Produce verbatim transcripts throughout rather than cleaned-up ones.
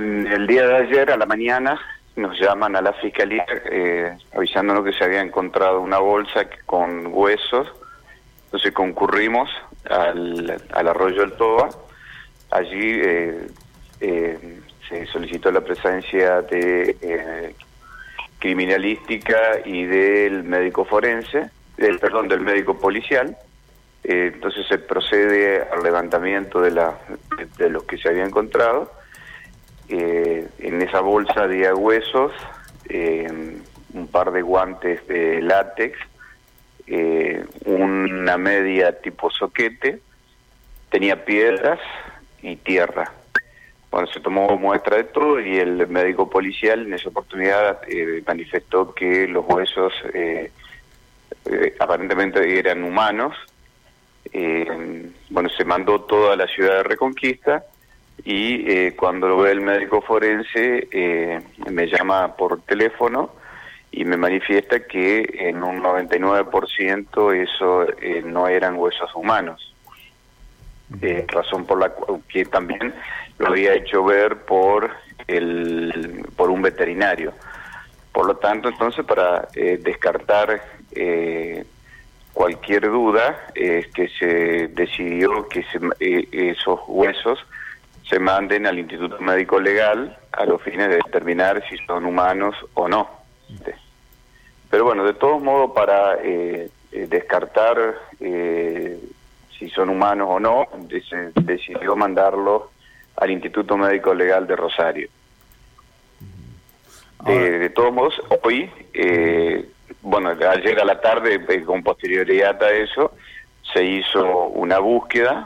en el día de ayer a la mañana nos llaman a la fiscalía eh, avisándonos que se había encontrado una bolsa con huesos. Entonces concurrimos al, al arroyo del Toba. Allí eh, eh, se solicitó la presencia de eh, criminalística y del médico forense, del, perdón, del médico policial. Eh, entonces se procede al levantamiento de, la, de, de los que se había encontrado. Eh, en esa bolsa había huesos, eh, un par de guantes de látex, eh, una media tipo soquete, tenía piedras y tierra. Bueno, se tomó muestra de todo y el médico policial en esa oportunidad eh, manifestó que los huesos eh, eh, aparentemente eran humanos. Eh, bueno, se mandó toda la ciudad de Reconquista y eh, cuando lo ve el médico forense eh, me llama por teléfono y me manifiesta que en un noventa y nueve por ciento eso eh, no eran huesos humanos, eh, razón por la cual que también lo había hecho ver por el por un veterinario. Por lo tanto, entonces, para eh, descartar eh, cualquier duda, es eh, que se decidió que se, eh, esos huesos se manden al Instituto Médico Legal a los fines de determinar si son humanos o no. Pero bueno, de todos modos, para eh, eh, descartar eh, si son humanos o no, se decidió mandarlo al Instituto Médico Legal de Rosario. Eh, de todos modos, hoy, eh, bueno, ayer a la tarde, eh, con posterioridad a eso, se hizo una búsqueda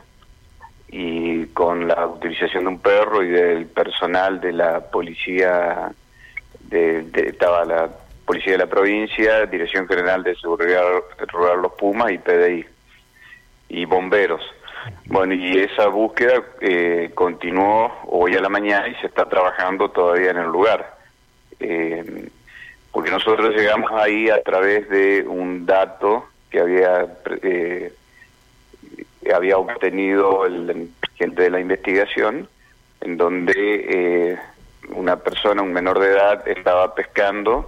y con la utilización de un perro y del personal de la policía, de, de, estaba la policía de la provincia, Dirección General de Seguridad Rural Los Pumas y P D I, y bomberos. Bueno, y esa búsqueda eh, continuó hoy a la mañana y se está trabajando todavía en el lugar. Eh, porque nosotros llegamos ahí a través de un dato que había eh, había obtenido el gente de la investigación, en donde eh, una persona, un menor de edad, estaba pescando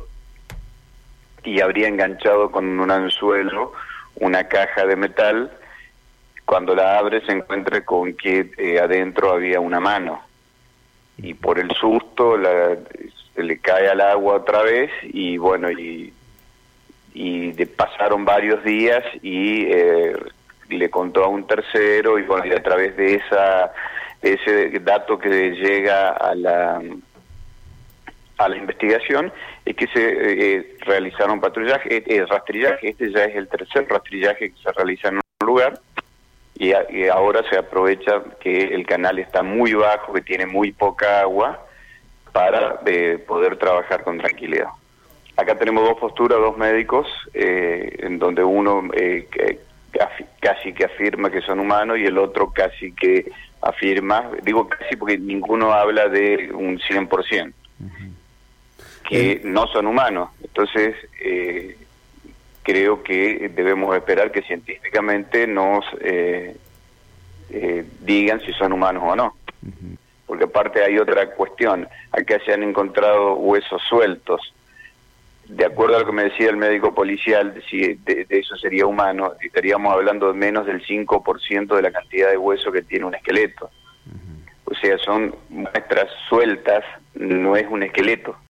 y habría enganchado con un anzuelo una caja de metal. Cuando la abre se encuentra con que eh, adentro había una mano y por el susto la, se le cae al agua otra vez y bueno, y, y de, pasaron varios días y eh, le contó a un tercero y bueno, y a través de esa de ese dato que llega a la a la investigación es que se eh, realizaron patrullaje, eh, rastrillaje. Este ya es el tercer rastrillaje que se realiza en un lugar y, a, y ahora se aprovecha que el canal está muy bajo, que tiene muy poca agua para eh, poder trabajar con tranquilidad. Acá tenemos dos posturas, dos médicos, eh, en donde uno eh, que, casi que afirma que son humanos y el otro casi que afirma, digo casi porque ninguno habla de un cien por ciento, uh-huh. que eh. no son humanos. Entonces, eh, creo que debemos esperar que científicamente nos eh, eh, digan si son humanos o no. Uh-huh. Porque aparte hay otra cuestión, acá se han encontrado huesos sueltos. De acuerdo a lo que me decía el médico policial, si de, de eso sería humano, estaríamos hablando de menos del cinco por ciento de la cantidad de hueso que tiene un esqueleto. Uh-huh. O sea, son muestras sueltas, no es un esqueleto.